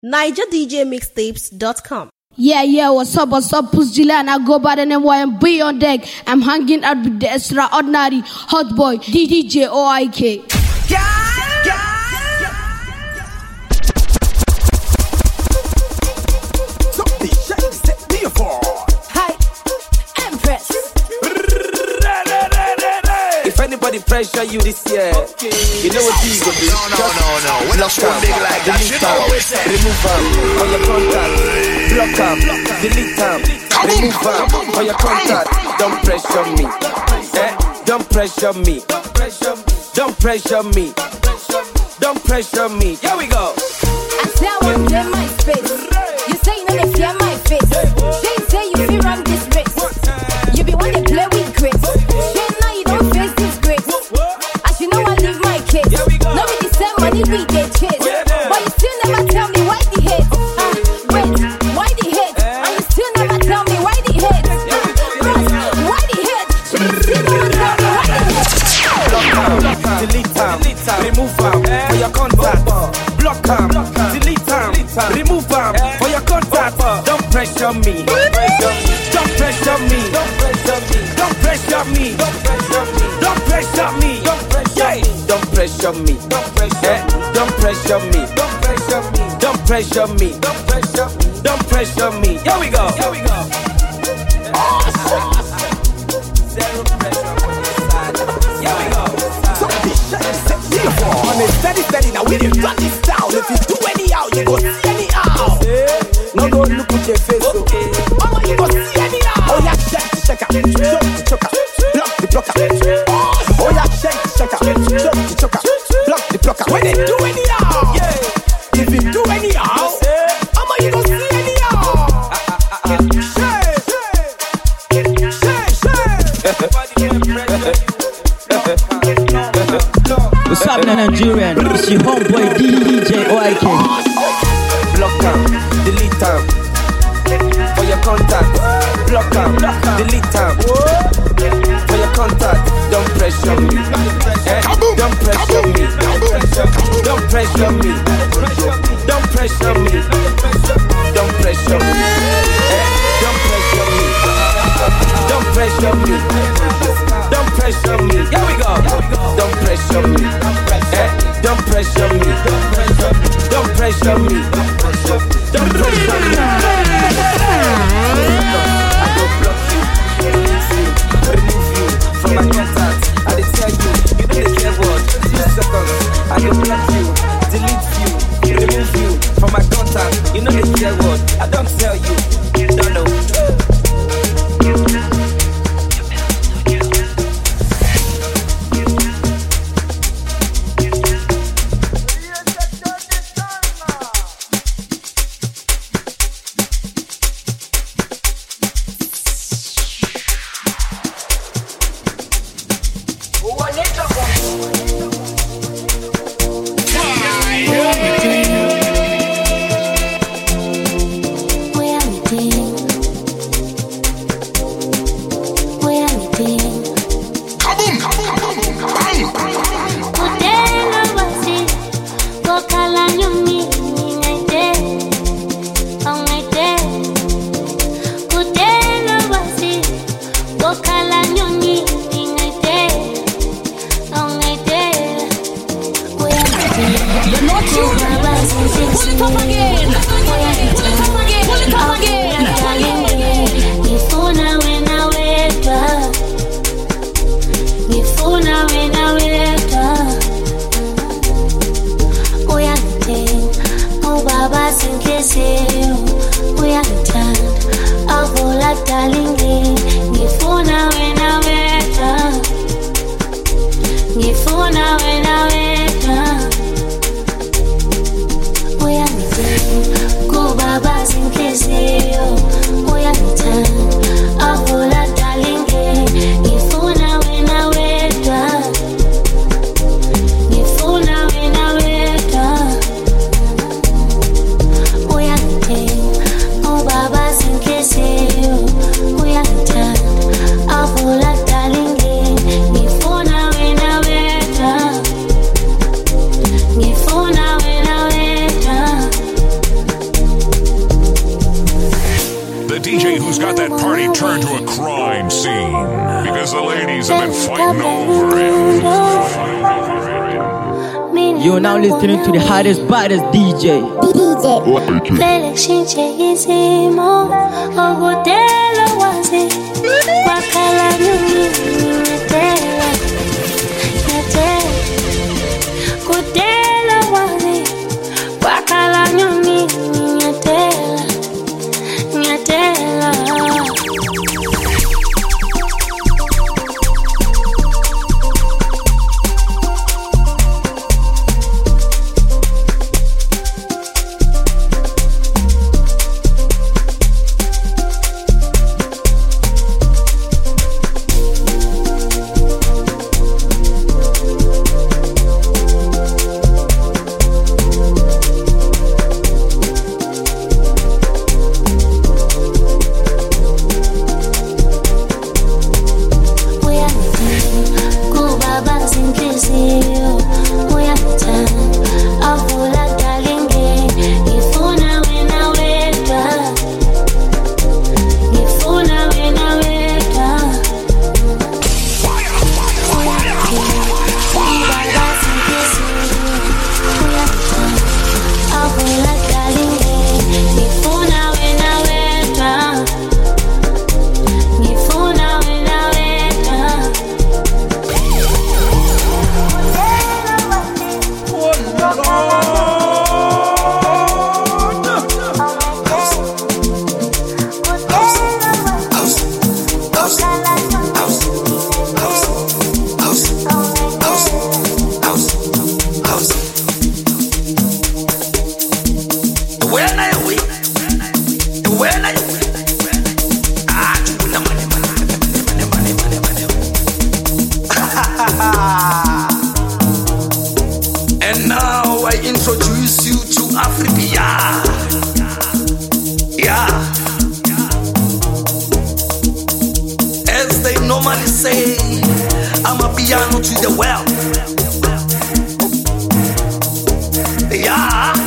NigerDJMixtapes.com. Yeah, what's up, Puss Julian? I go by the name YMB on deck. I'm hanging out with the extraordinary hot boy, DJ OIK. Hi, Empress. If anybody pressure you this year, you know what you go do. No. When I show big like that, you know what we say. Remove them on your contact. Block them, delete them. Remove them on your contact. Don't pressure me. Don't pressure me. Don't pressure me. Don't pressure me. Here we go. I say I want to my space. You say you know they fear my face. Say you feel run this race. You be one to play with grace. Now you don't face this grace. As you know I live my case. No we the same money we get chase. But you still never tell me why the hate. Wait, why the hate? And you still never tell me why the hate. Why the hate? You still never tell me why the hate. Delete them, remove them for your contact. Block them, delete them, remove them for your contact. Don't pressure me. Don't pressure me. Don't pressure me. Don't pressure me. Don't pressure me. Don't pressure me. Don't pressure me. Don't pressure me. Here we go. Zero pressure on this side. Here we go. On a steady, now we didn't run this down. If you do anyhow, you go see anyhow. No go look at your face, oh, you go see anyhow. Oh, yeah, check out, choke, block the blocker. Oh, yeah, check out, choke, block the blocker. When they do anyhow, if you do anyhow, you go see anyhow. What's up, Nigerian? It's your homeboy DJ OIK. Block them, delete them for your contact. Block them, delete them for your contact. Don't pressure me. Don't pressure me. Don't pressure me. Don't pressure me. Don't pressure me. Don't pressure me. Don't pressure me. Don't pressure me. Here we go. Don't pressure me. Don't pressure me. Don't pressure me. Don't pressure me. I go block you, remove you from my contact. I tell you, you know the care word. 2 seconds. I go block you, delete you, remove you from my contact. You know the care word. I don't tell you, you don't know. DJ who's got that party turned to a crime scene because the ladies have been fighting over him. You're now listening to the hottest, baddest DJ. Felix Shincheizimo, Ogutelo Wazi, Wakala Nyumi, Nyatela, Kutelo Wazi, Wakala Nyumi, Nyatela. And now I introduce you to Africa. Yeah. As they normally say, I'm a piano to the well. Yeah.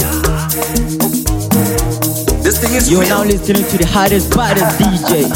This thing is You're real. now listening to the hottest, baddest DJ.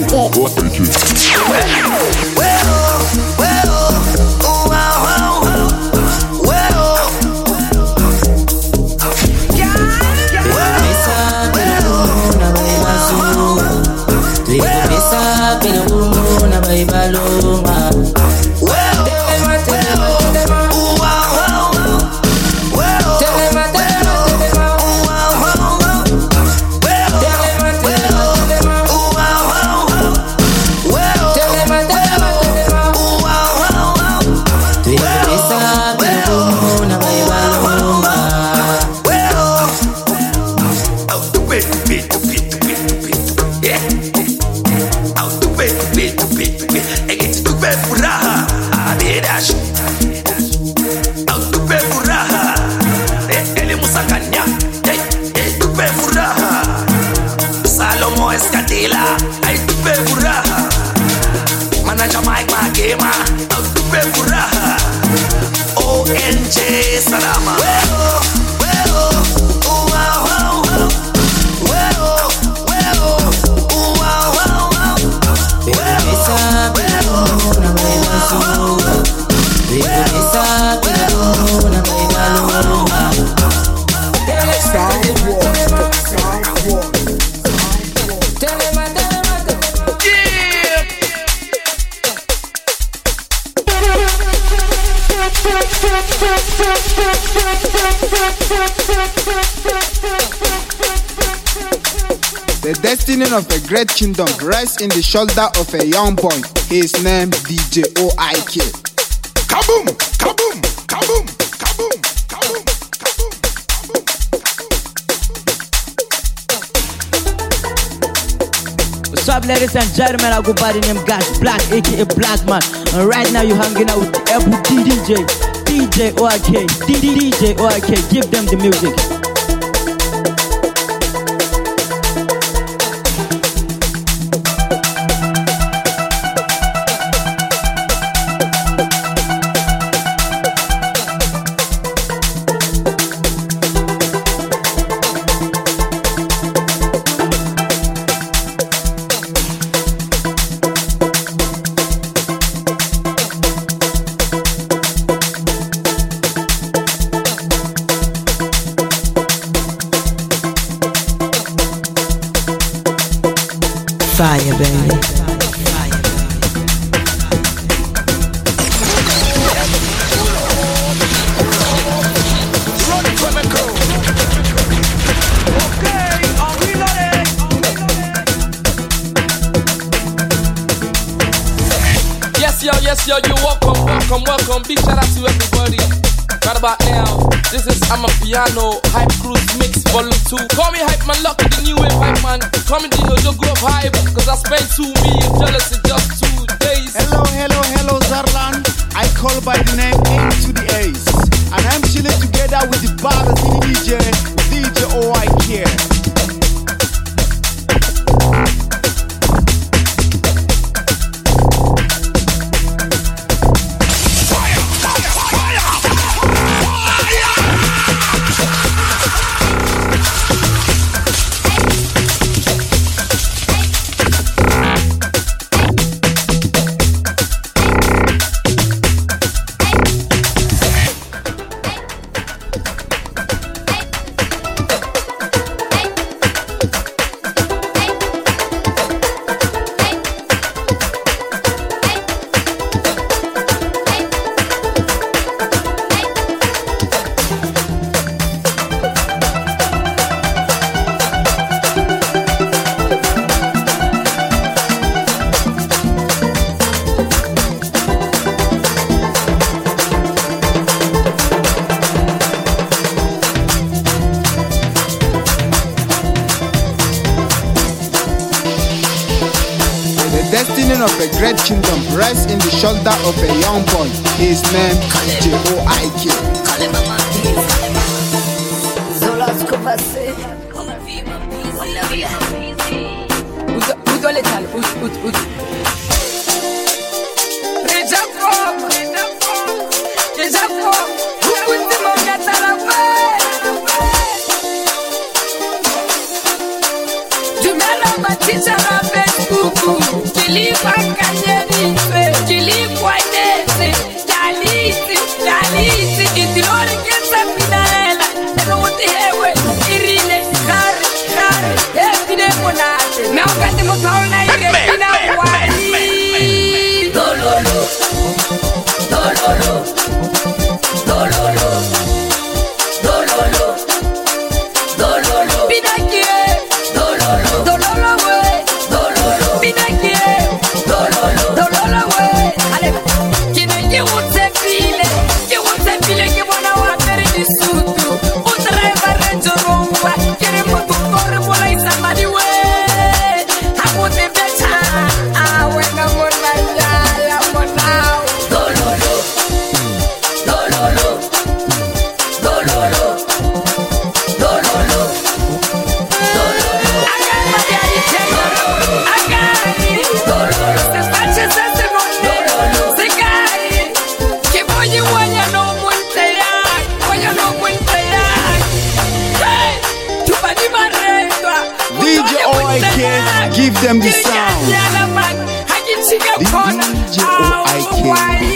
The destiny of a great kingdom rests in the shoulder of a young boy. His name DJ OIK. Kaboom! Kaboom! Kaboom! Kaboom! Kaboom! Kaboom! Kaboom! What's up, ladies and gentlemen? I go by the name Gash Black, aka Black Man. And right now you're hanging out with the DJ OIK. DJ OIK, give them the music. Fire, baby. Yes, yo, you're welcome. Big shout out to everybody. Right about now, this is Amapiano Hype Cruise Mix Volume 2. Call me Hype Man Lucky, the new wave hype man. Call me Dino, you grow up hype, cause I spent 2 million jealous in just 2 days. Hello, Zarlan. I call by the name A to the Ace. And I'm chilling together with the brothers in the DJ OIK. Of a great kingdom rests in the shoulder of a young boy. His name J.O.I.K. Give them the sound. DJ OIK.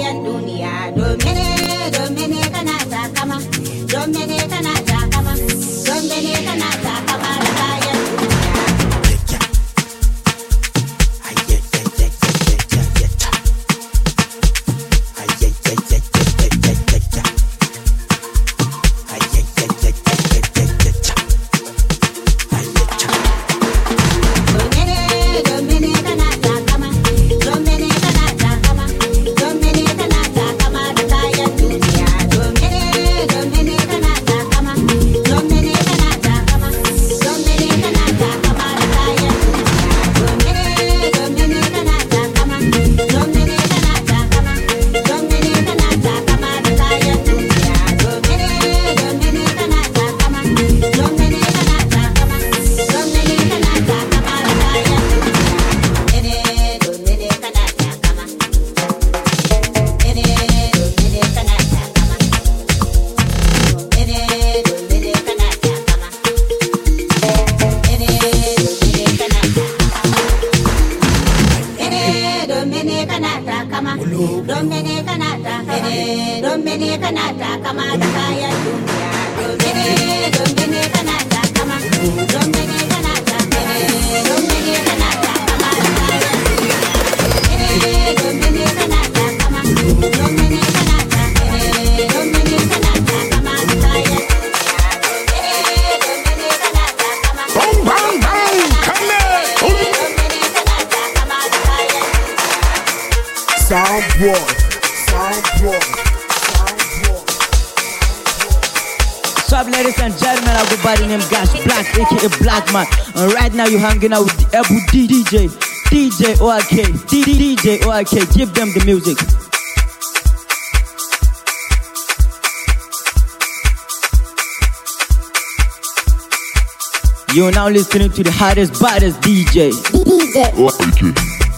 kayan dunia. Domene kanata kama. Domene kanata kama. Domene kanata kama kayan dunia. Ladies and gentlemen, I go by the name Gash Black, aka Black Man. And right now you're hanging out with the Ebu DJ ORK. DJ ORK, give them the music. You're now listening to the hottest, baddest DJ ORK.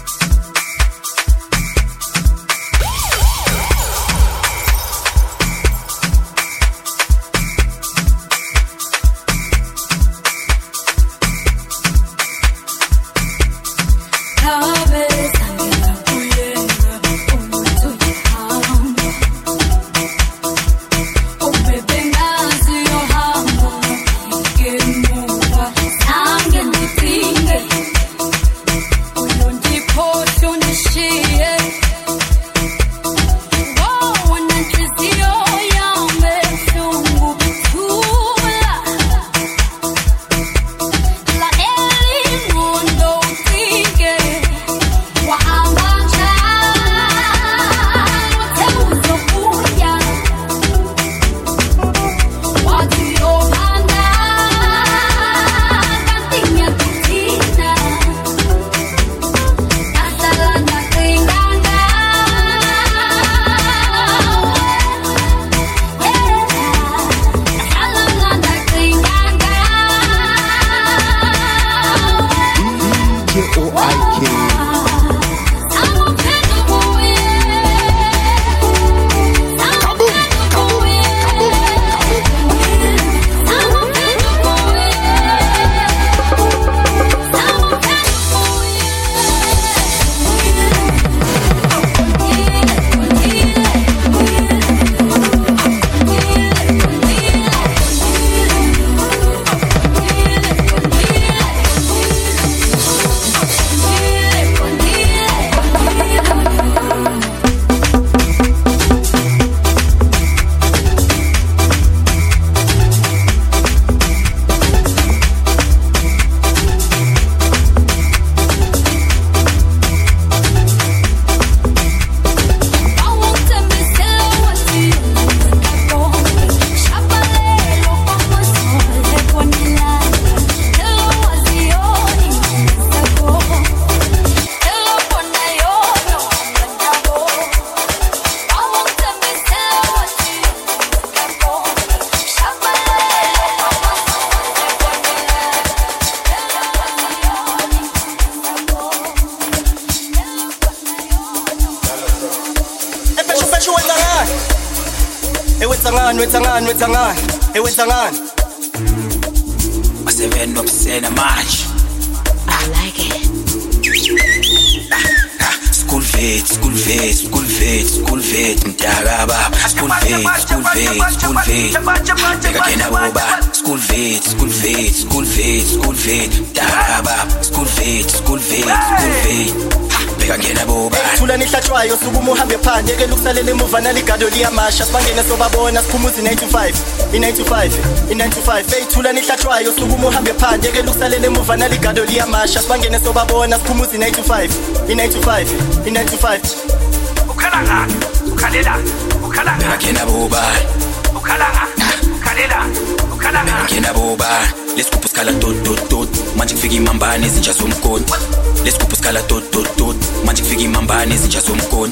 Wetangani Maseveno msena manje I like it School fees, mtakaba. School fees. Bega kena boba. School fees, mtakaba. School fees. Bega kena boba. Thula nihlatshwayo sukuma uhambe phandle ke lukusalela emuva naligado liyamasha sibangene sobabona sikhumuza i925 hey thula nihlatshwayo sukuma uhambe phandle ke lukusalela emuva naligado liyamasha sibangene sobabona sikhumuza i925 ukhalanga Bega kena boba. ukhalanga Bega kena boba. Lesigubhu skala tot manje kufika imambane ezinja zomkoni. Lesigubhu skala tot manje kufika imambane ezinja zomkoni.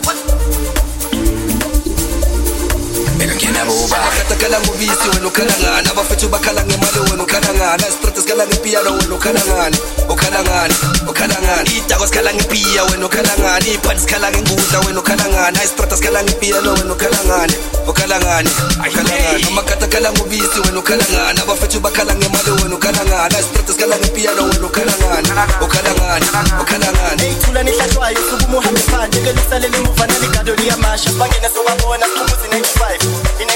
Bega kena boba. Katakala ngubisi wena ukhalangana abafethu bakhala ngemali wena ukhalangana istrata skala ngepiano wena ukhalangana idako skala ngepiya wena ukhalangana iphandi skala ngengudla wena ukhalangana istrata skala ngepiano wena ukhalangana amakatakala ngubisi wena ukhalangana abafethu bakhala ngemali wena ukhalangana istrata skala ngepiano wena ukhalangana hey thula nihlatshwayo sukuma uhambe phandle ke lukusalela emuva naligado liyamasha sibangene sobabona sikhumuza i925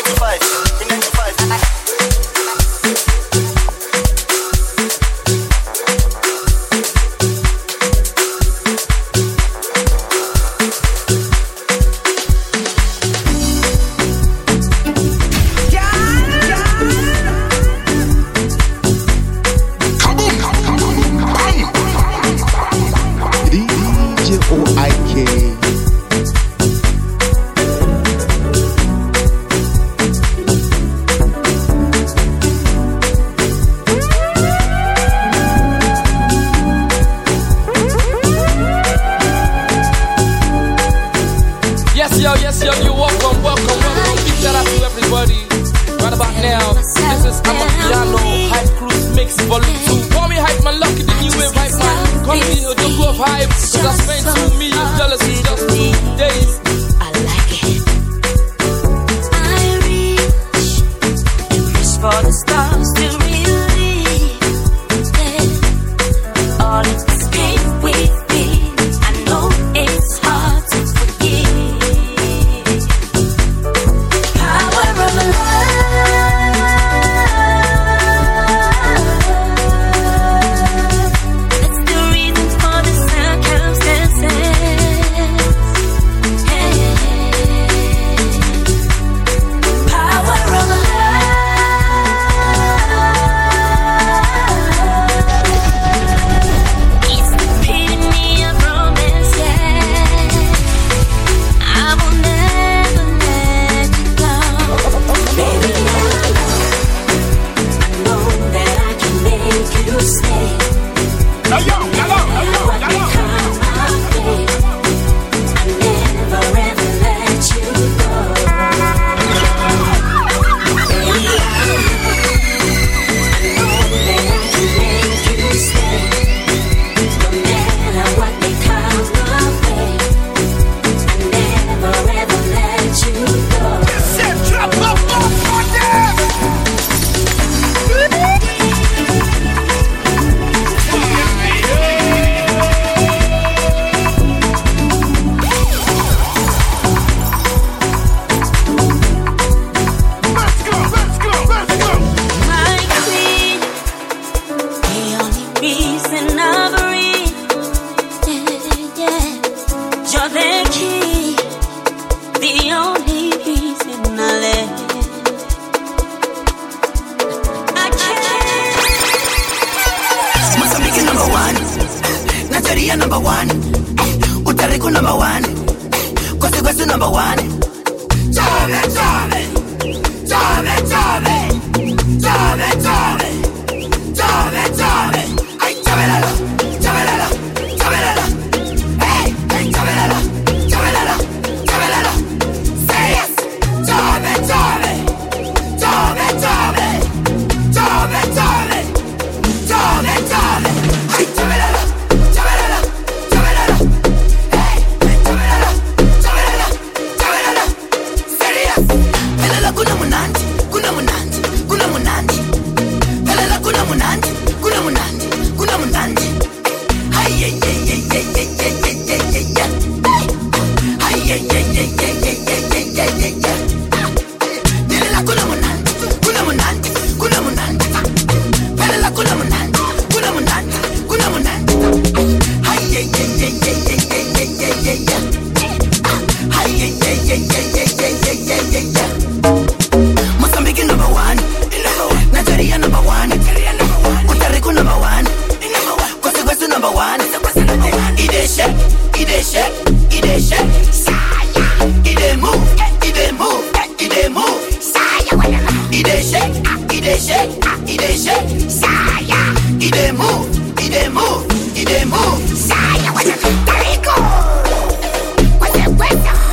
Yes, yo, you welcome. Big shout out to everybody. Right about now, this is Amapiano Hype Cruise Mix Volume 2. Call me Hype Man Lucky, the new wave Hype Man. Continue to go up hype, cause I spent $2 million in just 2 days. I like it. I reach and reach for the stars to relieve it. All escape with me. I know it's hard to forgive. Power of love. That's the reason for the circumstances. Power of love. It's the epitome of romance, yeah. I will never let you go. Baby, I know that I can make you stay. I never ever let you go. Baby, I know that I can make you stay. No matter what may come my way, I never ever let you go. drop up on them. Let's go. My queen, the only reason I breathe, yeah. You're the key, the only reason I live. I Mozambique number 1, Nigeria number 1, Utariku number 1, Kwesi number 1. Ay, chabelalo. Hey, chabelalo. Say yes. Ay, chabelalo. Hey, chabelalo. Serious. dey shake, he dey shake, he dey shake. Saya, he dey move, he dey move, he dey move. Saya, what's it? Tarico. What's it? What's it?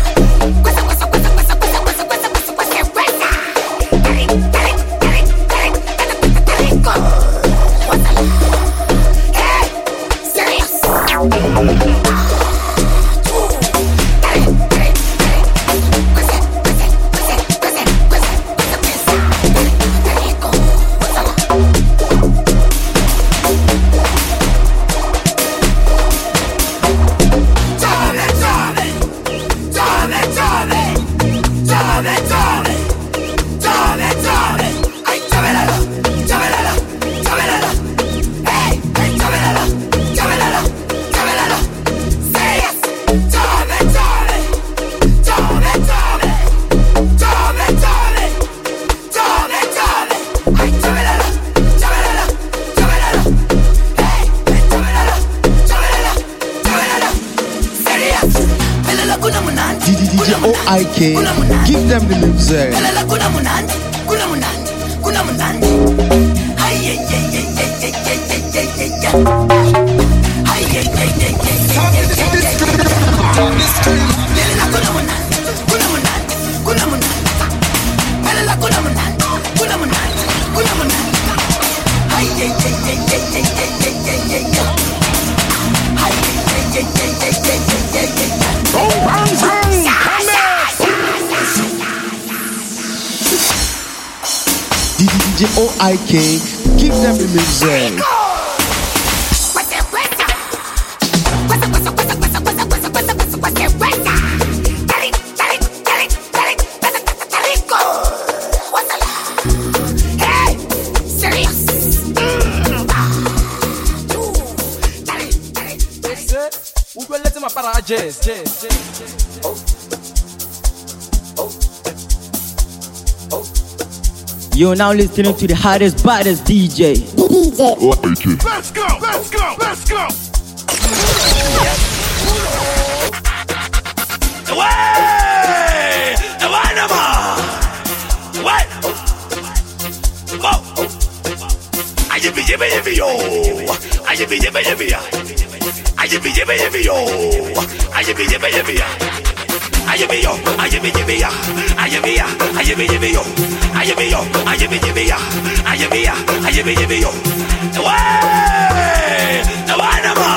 OIK, give them the music. DJ OIK, give them the music. You're now listening to the hottest, baddest DJ. OIK. Let's go, let's go, let's go. Way! The Wanama! What? I just be yo. I just be yo. I just be yo. I just be yo. I be yo, I be yo, I be yo, I be yo, I be yo, I be yo, I be yo. Way, the Wanama.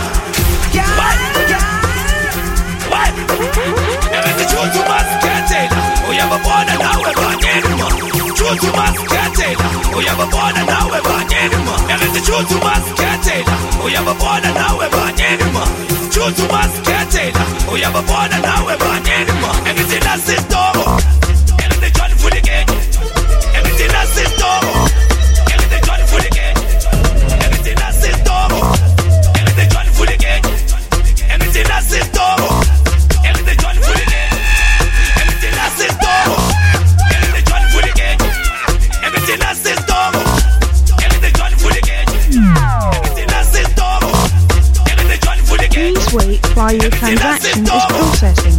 What? Never the truth to us, can't tell. We have a born and now we're born anymore. Truth to us, can't tell. We have a born and now we're born anymore. Never the truth to us, can't tell. We have a born and now we're born anymore. Truth to us, can't tell. We have a born and now we're born anymore. Everything that's in store. Everything done for the game. Everything that's in store. Everything done for the game. Everything that's in store. Everything done for the game. Everything that's in store. Everything done for the game. Everything that's in store. Everything done for the game. Everything that's in store. Everything done for the game. Everything that's in store. Everything done for the game. Please wait while your transaction is processing.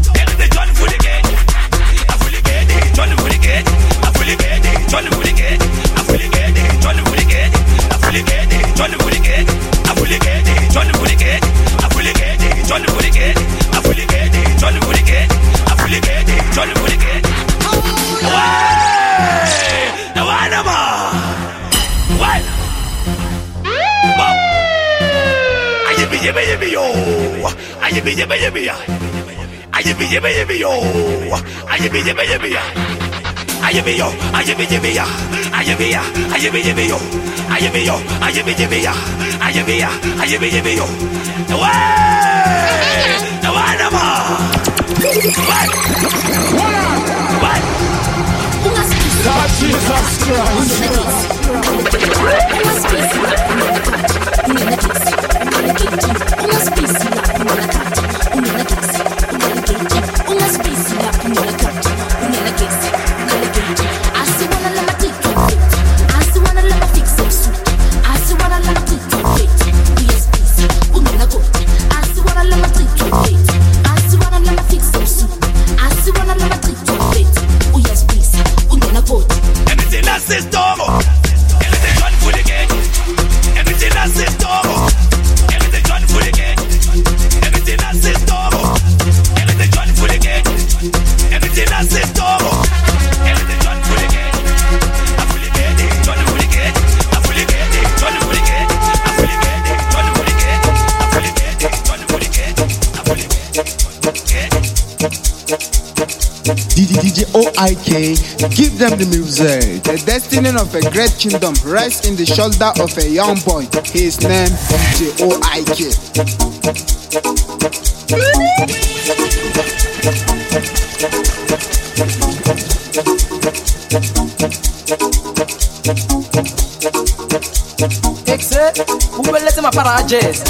that's it, Togo. Everything done for the gang. Everything that's it, Togo. Everything done for the gang. Everything that's it, Togo. Everything done for the gang. Everything that's it, Togo. Everything done for the gang. I'm fully getting, done for the gang. I'm fully getting, done for the gang. I'm fully getting, done for the gang. I'm fully getting, done for the gang. I'm fully DJ OIK, give them the music. The destiny of a great kingdom rests in the shoulder of a young boy. His name DJ OIK. Exit, who will let him parages?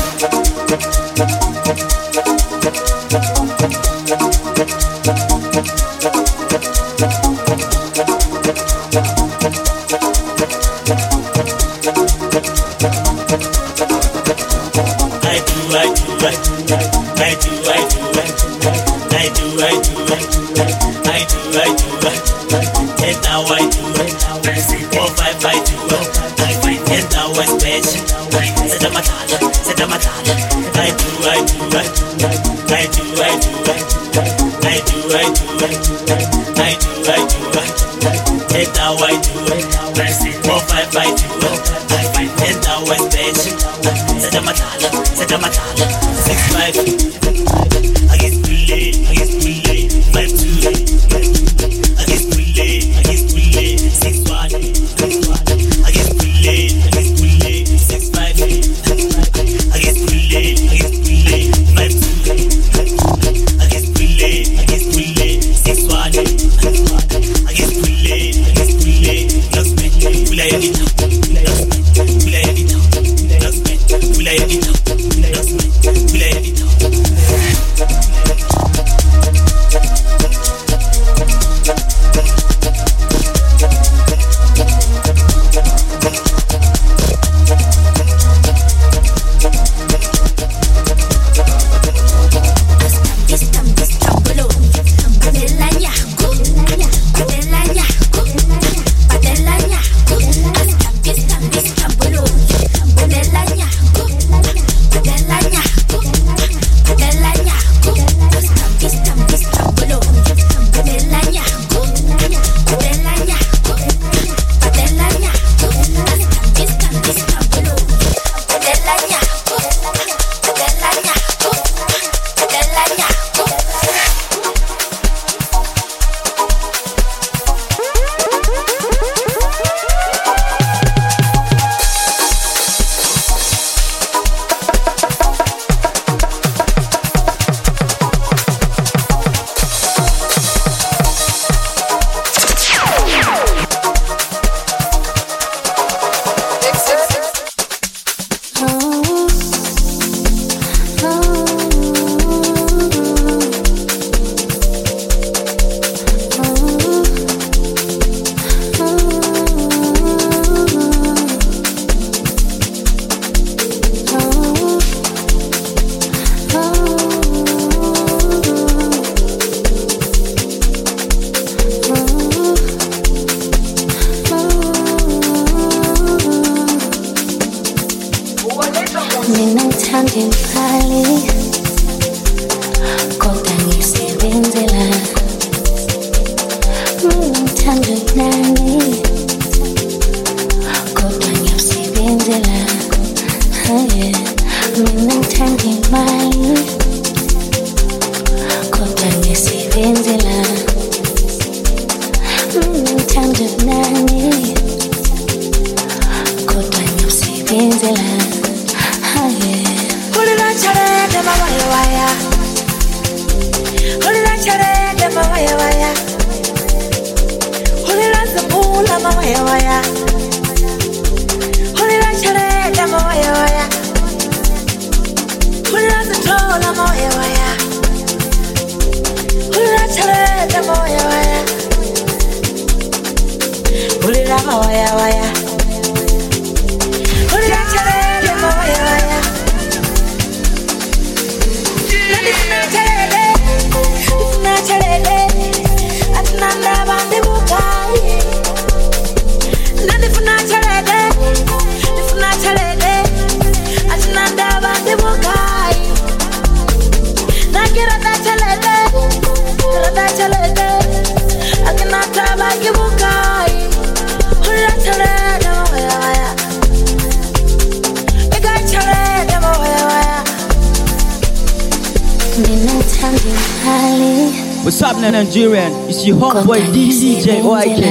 What's up, Nigerian? It's your hot boy DJ OIK.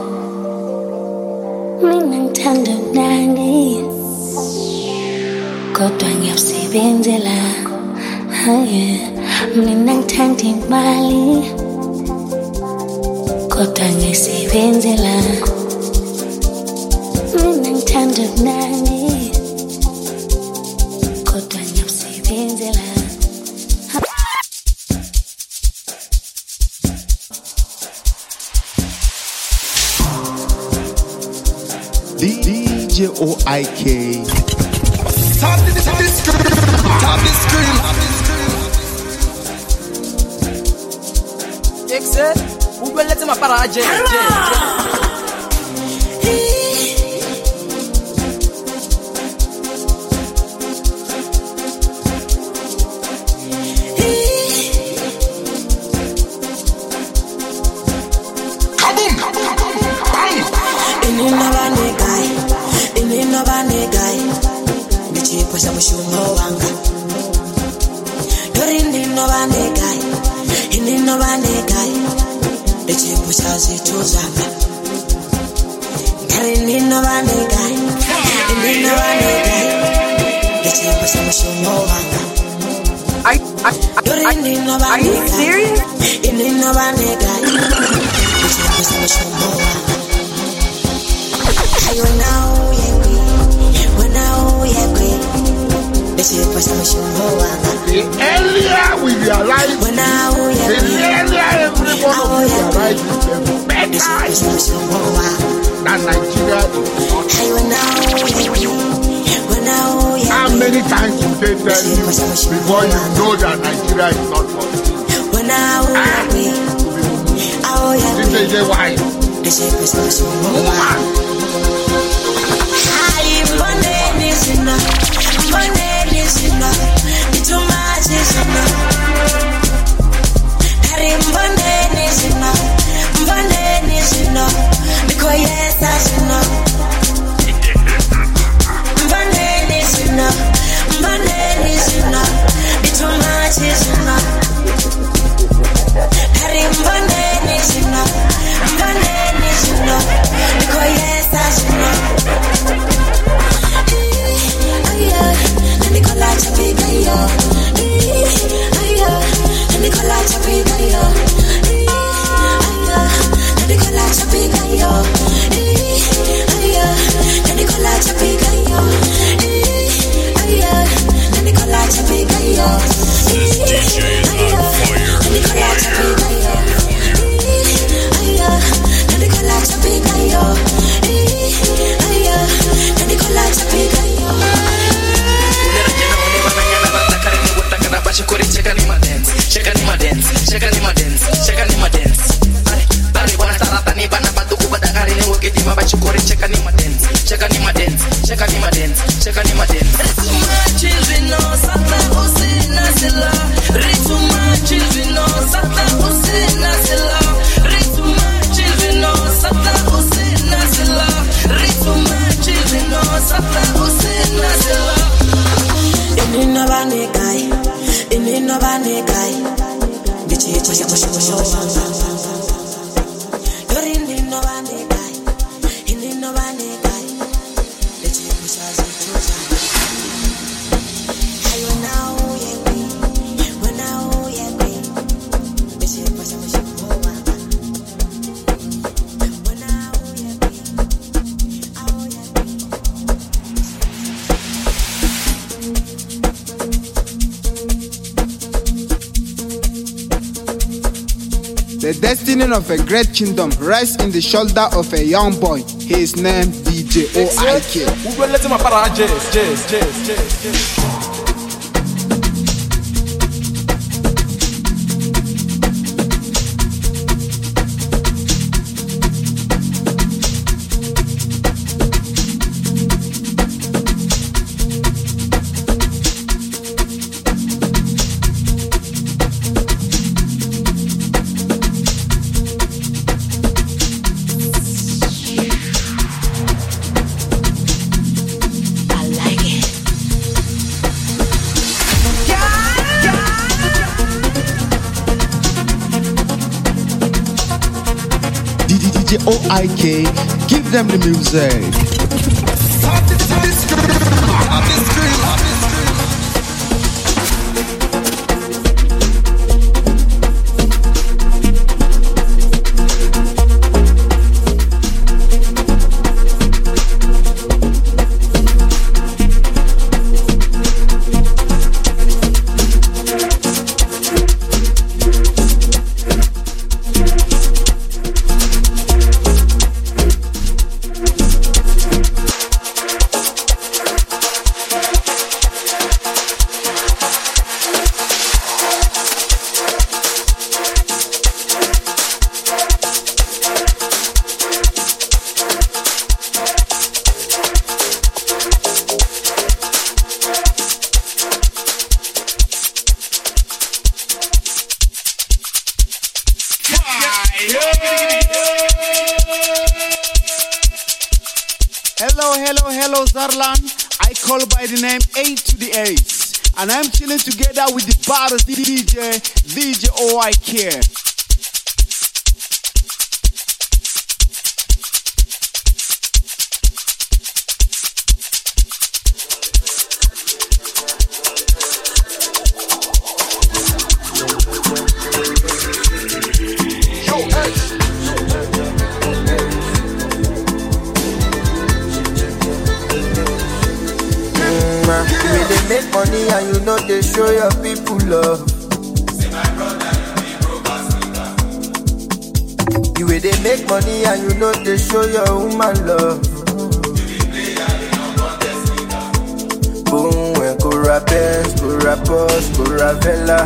Minangthanda nani kodwa ngiyasebenzela haye mina ngithanda imali kodwa ngiyasebenzela mina ngithanda nani kodwa ngiyasebenzela DJ OIK. Top this screen. Excel, who will let him apart? Are you serious? The earlier we realize, the earlier every one of you realize the better than Nigeria is. How many times did they tell you before you know that Nigeria is not possible? This is why. Money is enough. Too much is enough. Money is enough. Money is enough. Because yes, that's enough. Money is enough. Money is enough. Too much is enough. Money is enough. Money is enough. Because yes, that's enough. Nicola Chapigayo, Nicola Chapigayo, Nicola Chapigayo, Nicola Chapigayo, Nicola Chapigayo. This DJ is on fire. Nicola Chapigayo, Nicola Chapigayo, Nicola Chapigayo. Check my dance, check my dance, check my dance, check my dance. Bari wana tarata ni bana batuku badakari ni woketi mabachukuri check my dance, check my dance, check my dance, check my dance. Rituma chilvino sata usina sila, rituma chilvino sata usina sila, rituma chilvino sata usina sila, rituma chilvino sata usina sila. Inina bane guy, inina bane guy. Bichi bichi bichi bichi. You're inina bane guy, inina bane guy. Bichi bichi bichi bichi. Hey, when now you be, bichi bichi bichi bichi. The destiny of a great kingdom rests in the shoulder of a young boy. His name DJ OIK. Who will let him apart? Jazz. OIK. Give them the music. Hello, Zarlan. I call by the name A to the Ace. And I'm chilling together with the baddest DJ OIK. Make money and you know they show your people love. You way they make money and you know they show your woman love. Boom, when go rappers, go rappers, go ravella.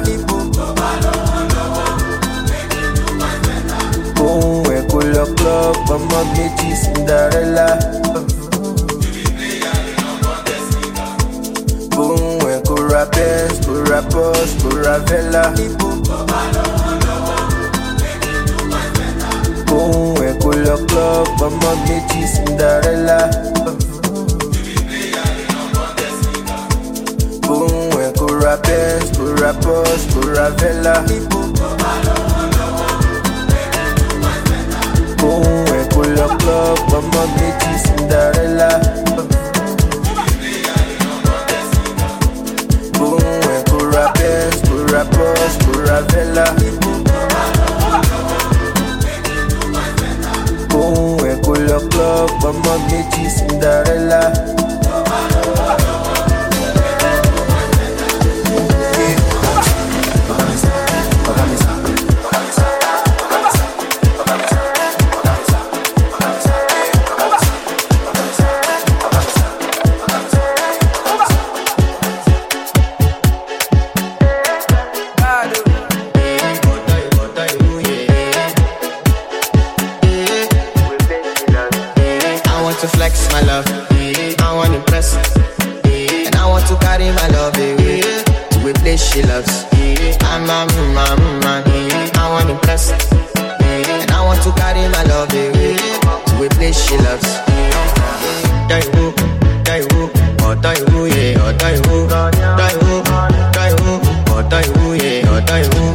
Boom, when go lock club, mama meet Cinderella. Boom, when go rappers, go ravella. Boom, when go lock club, mama meet Cinderella. Boom, when go rappers, go ravella. Boom, when go lock club, mama meet Cinderella. Rappers, go ravella. Boom, when go lock club, mama meet Cinderella. She loves. I'm a man. I want to impress. And I want to carry my love away to a place she loves. Die who, or die who, yeah, or die who, die who, or die who, yeah, or die who,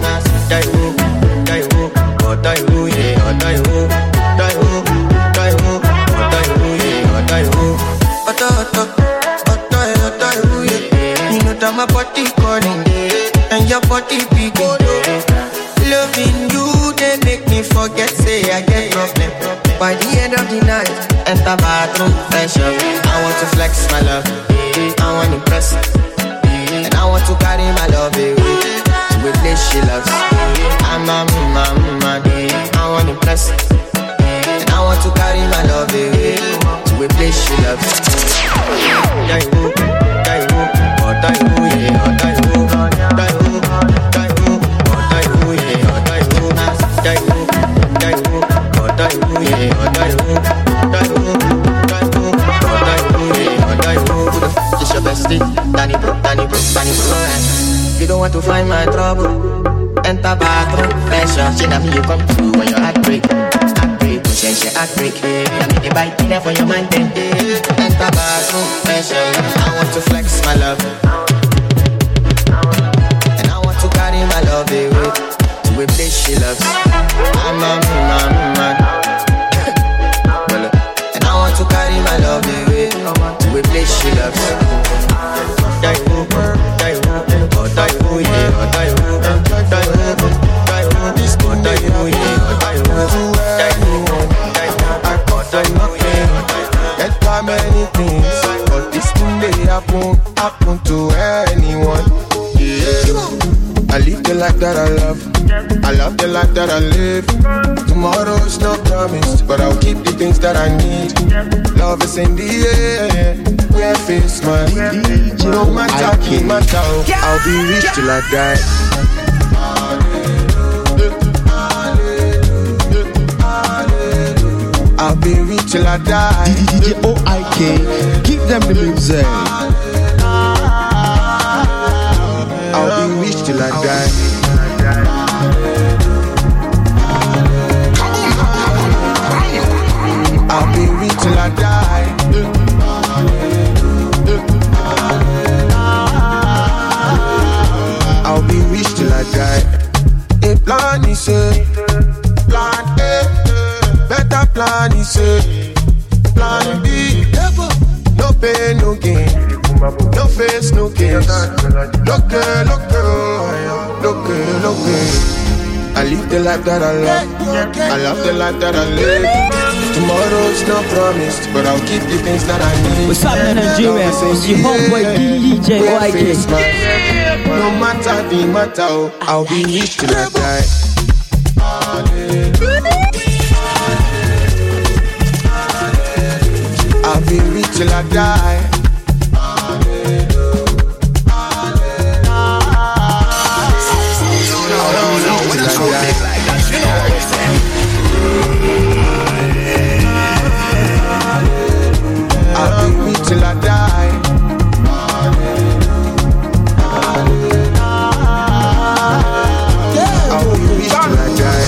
or die who, yeah, or die who, or die who, yeah, or die who. You know that my body calling. And your body big. Loving you, they make me forget, say I get problem. By the end of the night, enter bathroom, fresh up. I want to flex my love, I want to impress. And I want to carry my love away to a place she loves. I'm a man, I want to impress. And I want to carry my love away to a place she loves. Die who, or die who, yeah, or die who, die who. It's your bestie, Danny bro. You don't want to find my trouble. Enter bathroom, pressure. She know me, you come through when your heart break. Push and she heart break. I make the bite dinner for your mind then. Enter bathroom, pressure. I want to flex my love. And I want to carry my love away to a place she loves. I'm a man. Many things, but this thing they happen to anyone. Yeah. I live the life that I love the life that I live. Tomorrow's not promised, but I'll keep the things that I need. Love is in the air, where face man. No matter, no matter, I'll be rich till I die. I'll be rich till I die. DJ OIK, give them the music. I'll be rich till I die. I'll be rich till I die. I'll be rich till I die. A plan is a plan A, better plan is a plan B. No pain, no gain, no face, no case. Look, I live the life that I love. I love the life that I live. Tomorrow's not promised, but I'll keep the things that I need. What's up, Nigeria? It's your homeboy DJ OIK. No matter the matter, I'll be rich till I die. I'll be rich till I die. I'll be rich till I die. I'll be rich till I die.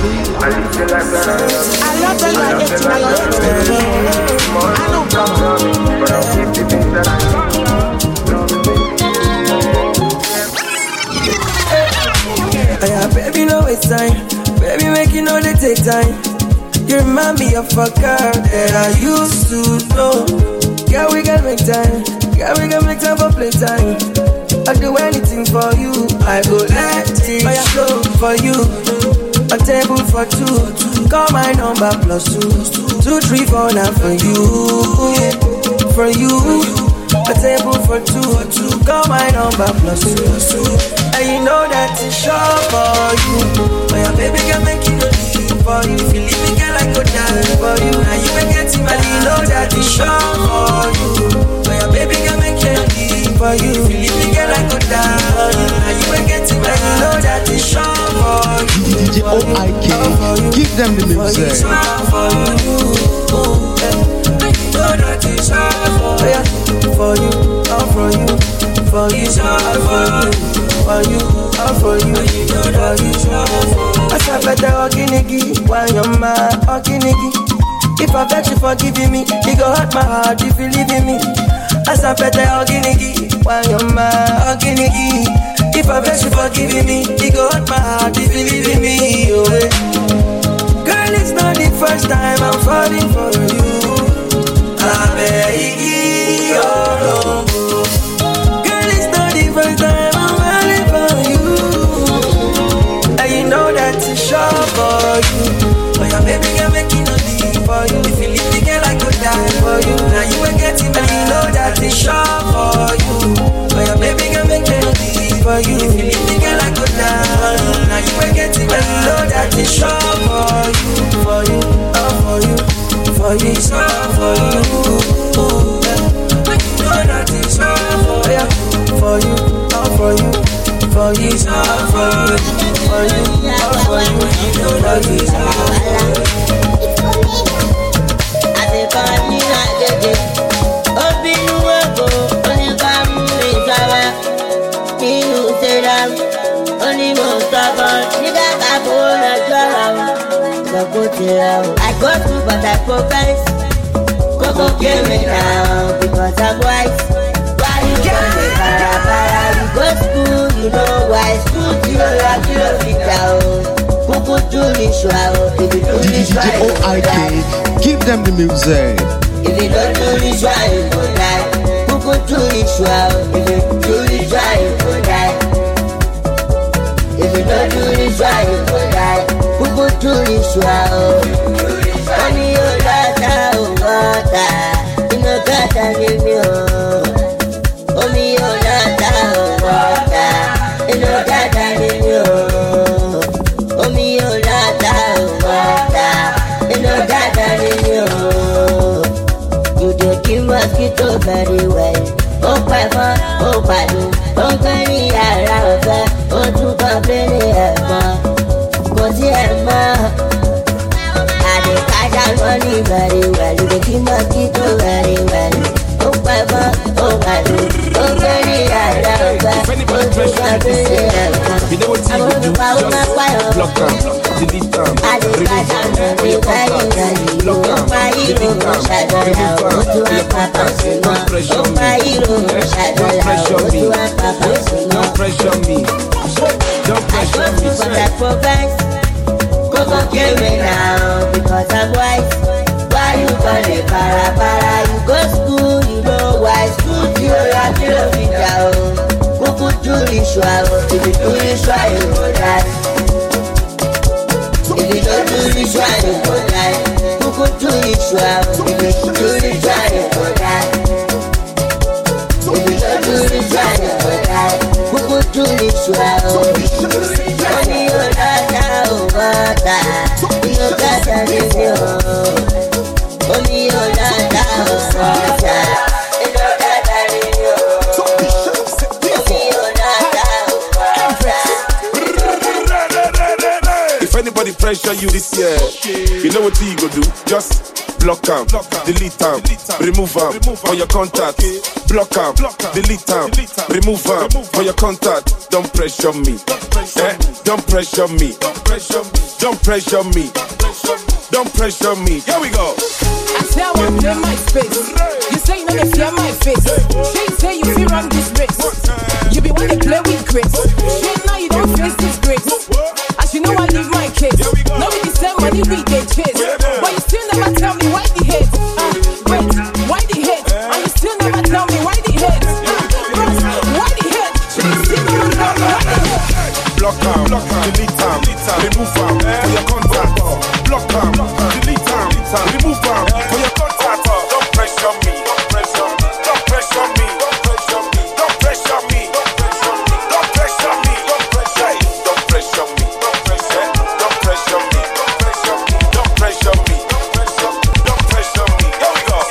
I love the life that I Yeah, baby, no waste time. Baby, make you know they take time. You remind me of a girl that I used to know. Girl, we can make time. Girl, we can make time for playtime. I'll do anything for you. I go let it show for you. A table for two. Call my number +2 2 3 4 now for you. For you. A table for two. Call my number +2. And you know that it's sure for you. But your baby can make you leave for you. If you leave me, girl, I go die for you. Now you can get him, and you know that it's sure for you. But your baby can make you leave for you. If you leave me, girl, I go die for you. Now you can get him, and you know that it's sure for you. DJ OIK, give them the music. For you, know that it's sure for you, all for you, for you, for you, all for you, for you. I said better Oginigi, why you're my Oginigi. If I bet you forgiving me, it go hurt my heart if you leaving me. I said better Oginigi, why you're my Oginigi. If I bet you forgiving me, it go hurt my heart if you leaving me. Oh, girl, it's not the first time I'm falling for you. I'm begging your love. Girl, it's not the first time I'm falling for you. And you know that it's sure for you. But your baby can make it no leave for you. If you leave the girl, I could die for you. Now you ain't getting, and you know that it's sure for you. But your baby can make it no leave for you. If you leave the girl, I could die for you. Now you ain't getting, and you know that it's sure for you. For you, all for you. For you, it's all for you. You know that it's all for you, all for you. For you, it's all for you. For you, all for you. You know that it's all for you. I think I need a day. Open you up, only come in Zara. You say that only most of us. You got a phone as well. I go to but I progress. Coco came me down because I'm wise. Why you come me para? You go school, you know why. School to your kilo Kuku to me shwa. If you do me DJ OIK, give them the music. If you don't do me shwa, you go die. Kuku Kuku truly sure, if you truly try, you go die. If you don't truly try, you go die. Kuku truly sure. Money you lata, water. You know gotta give me Money you lata, water. You know gotta give me Money you lata, water. You know gotta give me You dey kill mosquito very well. Oh papa, oh padu, oh kani ara ofe, oh tu complain ẹ̀fọn, kò sí ẹ̀mọ́. I dey catch out money very well. You dey kill mosquito very well. Oh papa, oh padu, oh kani ara ofe, oh tu complain ẹ̀fọn. You know what you do? Just block them, delete them, remove them, for your contact. Block them, delete them, remove them, for your contact. Don't pressure me, don't pressure me, don't pressure me, don't pressure me. Coco kill me now because I'm wise. Why you call it para para? You go school, you know why. School to your kilometer. Kuku truly sure, if you truly sure, you go die. If you don't truly sure, you go die. Kuku truly sure, if you truly sure, you go die. If you don't truly sure, you go die. Kuku truly sure. Money you lata, water. You know gotta give me Money you lata, water. You know gotta give me If anybody pressure you this year, you know what you go do? Just block them, delete them, remove them for your contact. Block them, delete them, remove them for your contact. Don't pressure me, don't pressure me, don't pressure me, don't pressure me. Here we go. I say I want to play my space. You say you know they fear my face. She say you feel run this race. You be when they play with grace. She now you don't face this grace. As you know I leave my case. No we the same money we get chase. But you still never tell me why the hate. Wait, why the hate? And you still never tell me why the hate. Why the hate? She still never tell me why the hate. Block them, delete them, remove them for your contact. Block them, delete them, remove them for your contact. Don't pressure me, don't pressure me, don't pressure me, don't pressure me, don't pressure me, don't pressure me, don't pressure me, don't pressure me, don't pressure me, don't pressure me, don't pressure me, don't pressure me. Here we go.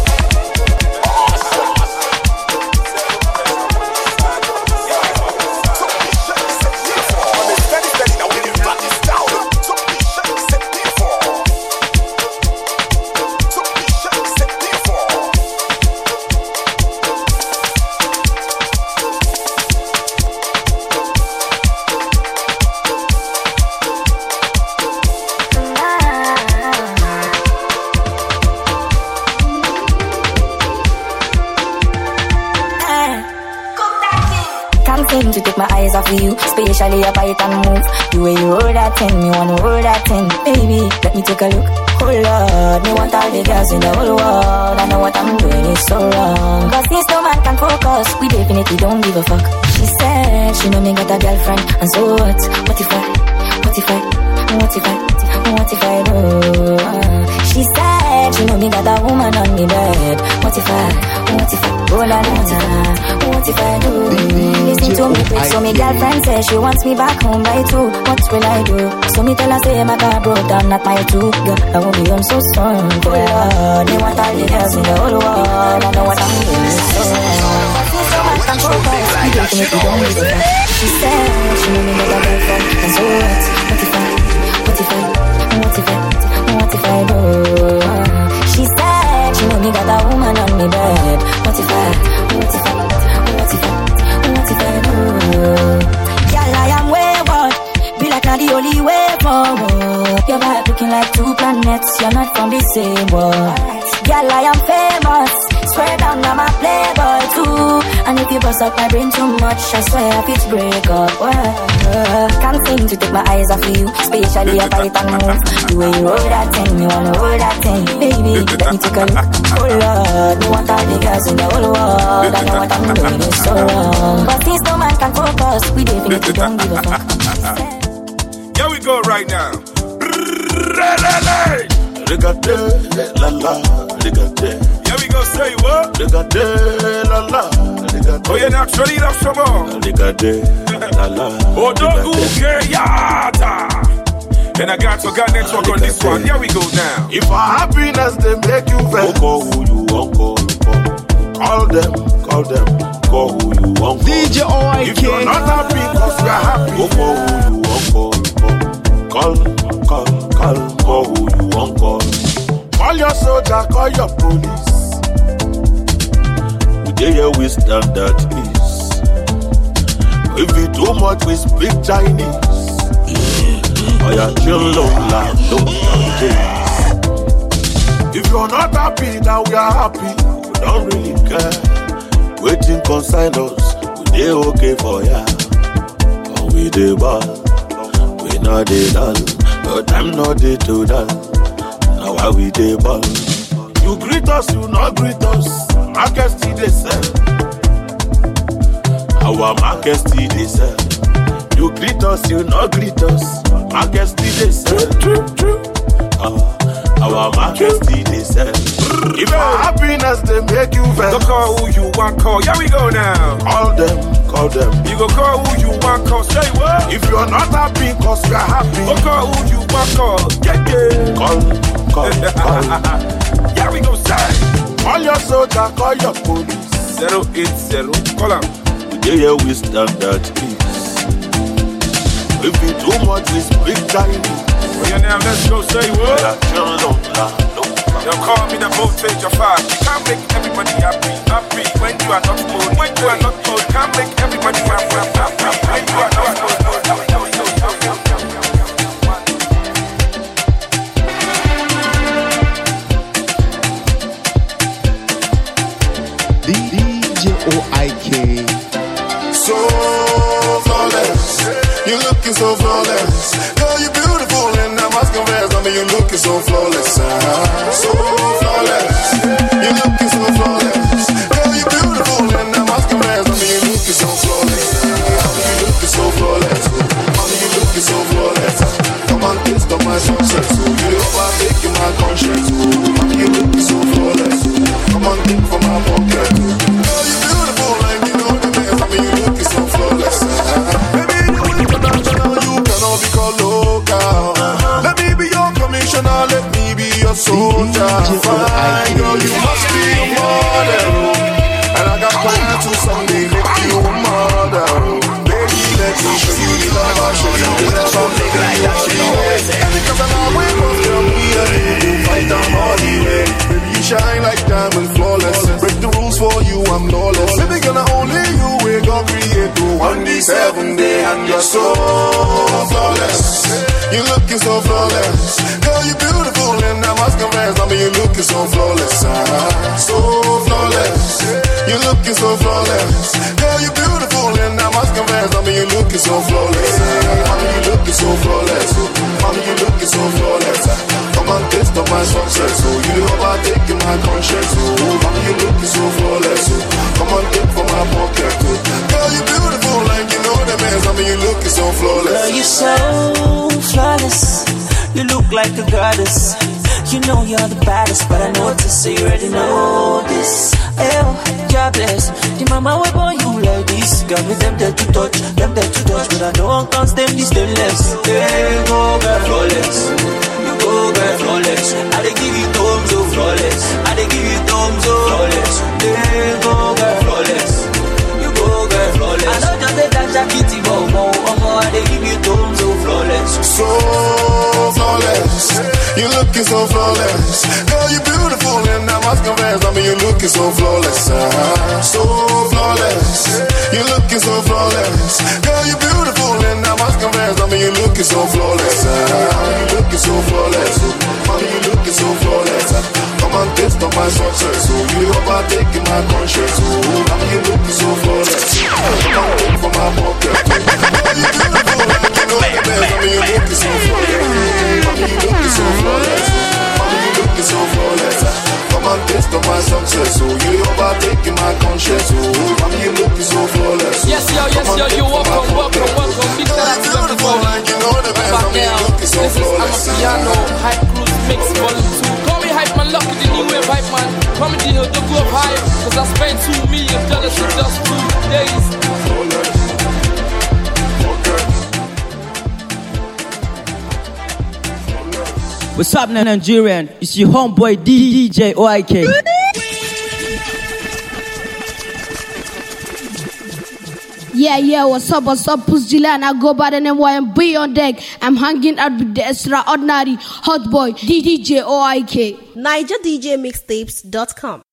To take my eyes off of you, especially up I and move. The way you hold that thing, me wanna hold that thing. Baby, let me take a look. Oh Lord, me want all the girls in the whole world. I know what I'm doing is so wrong. Cause this no man can focus, we definitely don't give a fuck. She said she know me got a girlfriend, and so what? What if I do? She said she know me got a woman on me bed. What if I, oh la la la, what if I do? Listen to me quick, so me girlfriend says she wants me back home by 2. What will I do? So me tell her say my car broke down, not my 2. Girl, I won't be home so soon. Oh Lord, they want all the girls in the whole world. I know what I'm doing so wrong. She said she know me got a girlfriend, and so what if I do? She said she know me got a woman on me bed. What if I do? Girl, I am wayward. Be like not the only way forward. Your vibe looking like 2 planets. You're not from the same world. Girl, I am famous. Swear down, I'm a playboy too. And if you bust up my brain too much, I swear I fit break up. Can't seem to take my eyes off of you, especially if I and move. The way you roll that thing, you wanna roll that thing. Baby, let me take a look. Oh Lord, me want all the girls in the whole world. I know what I'm doing is so wrong, but since no man can focus, we definitely don't give a fuck. Here we go right now. Regate, la la, regate. Here we go, say what? Regate, la la, regate. Oh, you're naturally enough some more. Regate, la la. Oh, don't go yata. And I got network on this one. Here we go now. If our happiness they make you vex, call who you want, call them, call who you want. DJ OIK. If you're not happy, cause you're happy, call who you want, call who you want, call your soldier, call your police. We dare your wisdom that is. If we too much, we speak Chinese. Oh yeah, chill low, if you're not happy, now we are happy. We don't really care. Waiting consign us, we dey okay for ya. Oh, we dey ball, we not dey dull. No time, no day to dull. Now why we dey ball? You greet us, you not greet us. Market still dey sell. Our market still dey sell. You greet us, you not greet us. Market still dey sell. Our market still dey sell. If your happiness they make you vex, go call who you want, call. Here we go now. Call them. You go call who you want, call. Say what? If you're not happy, cause we're happy, go call who you want, call. Yeah. Call. Here we go, say. Call your soldier, call your police. 080, call them. We get your wisdom that is. If we too much, we speak Chinese. Well, yeah, now let's go say what? They'll call me the voltage of fire. You can't make everybody happy when you are not cold. When you are not cold, you can't make everybody happy when you are not cold. DJ OIK. So flawless, you're looking so flawless. Girl, you're beautiful and I must confess, I mean you're looking so flawless. So flawless, you're looking so flawless. Girl, you're beautiful and I must confess, I mean you're looking so flawless. You're looking so flawless. Mommy, you're looking so flawless. Come on, taste of my success. You overtaking my conscience. Mommy, you're looking so flawless. Come on, think for my pocket. Girl, you're beautiful and you know the best. I mean you're looking so flawless. Baby, you international, you cannot be called local. Let me be your commissioner, let me be your soldier. Fine girl, you must be a model. And I got plans to someday make you a model. Baby, let me show you the love, I'll show you the love. Something like that, she knows. And because I'm always gonna tell me to fight down all the way. Baby, you shine like diamond flawless. Break the rules for you, I'm lawless. Baby, gonna only you will go create to 1D7 day and you're so flawless. You're looking so flawless. Girl, you're beautiful and I must confess, I mean you're looking so flawless. So flawless. You're looking so flawless. Girl, you're beautiful and I must confess, I mean you're looking so flawless. Mommy, you're looking so flawless. Mommy, you're looking so flawless. Come on, taste of my success. So you overtaking my conscience. Mommy, you're looking so flawless. Come on, take from my pocket. Girl, you're beautiful and you know the mess. I mean you're looking so flawless. Girl, you're so flawless. You look like a goddess. You know you're the baddest, but I notice so you already know this. Oh, you're blessed. The mama will born you like this. Got me them there to touch, but I know one can't stem this stainless. Hey, go girl, flawless. You go girl, flawless. I dey give you thumbs up, flawless. I dey give you thumbs up, flawless. Hey, go girl, flawless. You go girl, flawless. I know just the dash a kitty bow, I dey give you thumbs up, flawless. So flawless, you're looking so flawless. Girl, you're beautiful and I must confess, I mean you're looking so flawless. So flawless, you're looking so flawless. Girl, you're beautiful and I must confess, I mean you're looking so flawless. You're looking so flawless. Mommy, you're looking so flawless. Come and taste of my success. So you overtaking my conscience. So I'm you looking so flawless. Come on, take from my pocket. Oh, you beautiful like you know the best. I mean, you looking so flawless. I mean, you looking so flawless. I mean, you looking so flawless. Come and taste of my success. So you overtaking my conscience. So I mean, you looking so flawless. Yes, yo, you welcome. Big shout out to everybody. Back now, this is Amapiano, Hype Cruise Mix Volume 2. Call me Hype Man, lucky the new wave Hype Man. Call me the hill to go up higher, cause I spent $2 million in just 2 days. What's up, Nigerian? It's your homeboy DJ OIK. Yeah, what's up, Puss Jilan? I go by the name YMB on deck. I'm hanging out with the extraordinary hot boy, DJ OIK. NigerDJMixtapes.com